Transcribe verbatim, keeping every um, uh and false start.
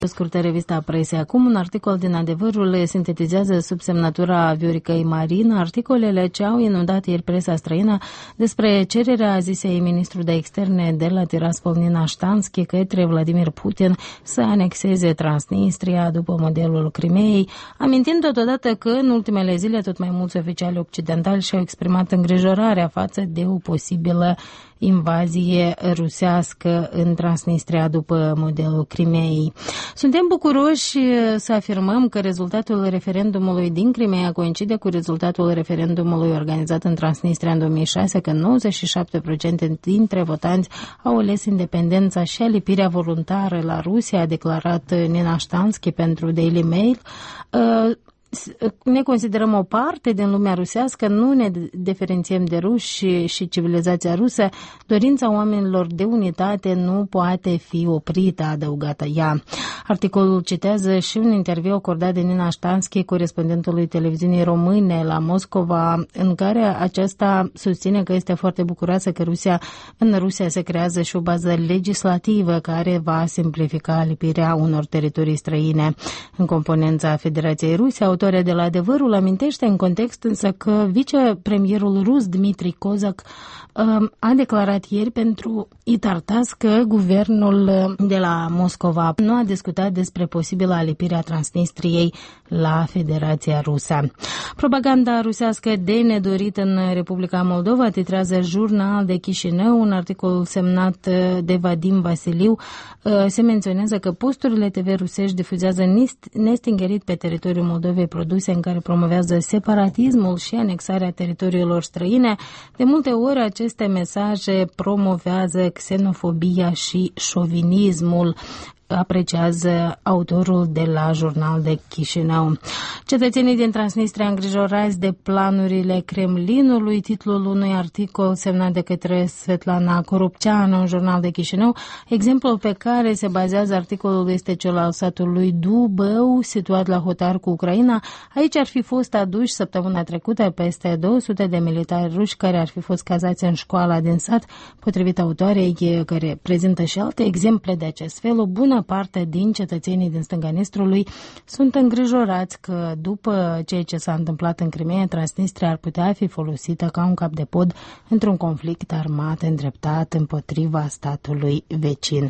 Scurtă revista presei. Acum un articol din Adevărul sintetizează sub semnătura Vioricăi Marin articolele ce au inundat ieri presa străină despre cererea zisei ministru de externe de la Tiraspol Nina Ștanski către Vladimir Putin să anexeze Transnistria după modelul Crimeei, amintind totodată că în ultimele zile tot mai mulți oficiali occidentali și-au exprimat îngrijorarea față de o posibilă invazie rusească în Transnistria după modelul Crimeei. Suntem bucuroși să afirmăm că rezultatul referendumului din Crimeea coincide cu rezultatul referendumului organizat în Transnistria în două mii șase, când nouăzeci și șapte la sută dintre votanți au ales independența și alipirea voluntară la Rusia, a declarat Nina Ștanski pentru Daily Mail. Ne considerăm o parte din lumea rusească, nu ne diferențiem de ruși și civilizația rusă. Dorința oamenilor de unitate nu poate fi oprită, a adăugat ea. Articolul citează și un interviu acordat de Nina Ștanski, corespondentului televiziunii române la Moscova, în care aceasta susține că este foarte bucuroasă că Rusia, în Rusia se creează și o bază legislativă care va simplifica alipirea unor teritorii străine în componența Federației Ruse. Autoarea de la Adevărul amintește în context însă că vicepremierul rus Dmitri Kozak a declarat ieri pentru Itartas că guvernul de la Moscova nu a discutat despre posibilă alipire a Transnistriei la Federația Rusă. Propaganda rusească de nedorit în Republica Moldova, titrează Jurnal de Chișinău, un articol semnat de Vadim Vasiliu. Se menționează că posturile T V rusești difuzează nestingerit pe teritoriul Moldovei produse în care promovează separatismul și anexarea teritoriilor străine. De multe ori aceste mesaje promovează xenofobia și șovinismul, apreciază autorul de la Jurnal de Chișinău. Cetățenii din Transnistria îngrijorați de planurile Kremlinului, titlul unui articol semnat de către Svetlana Koropceanu în Jurnal de Chișinău. Exemplul pe care se bazează articolul este cel al satului Dubău, situat la hotar cu Ucraina. Aici ar fi fost aduși săptămâna trecută peste două sute de militari ruși care ar fi fost cazați în școala din sat, potrivit autoarei, care prezintă și alte exemple de acest fel. O bună parte din cetățenii din stânga Nistrului sunt îngrijorați că după ceea ce s-a întâmplat în Crimeea, Transnistria ar putea fi folosită ca un cap de pod într-un conflict armat îndreptat împotriva statului vecin.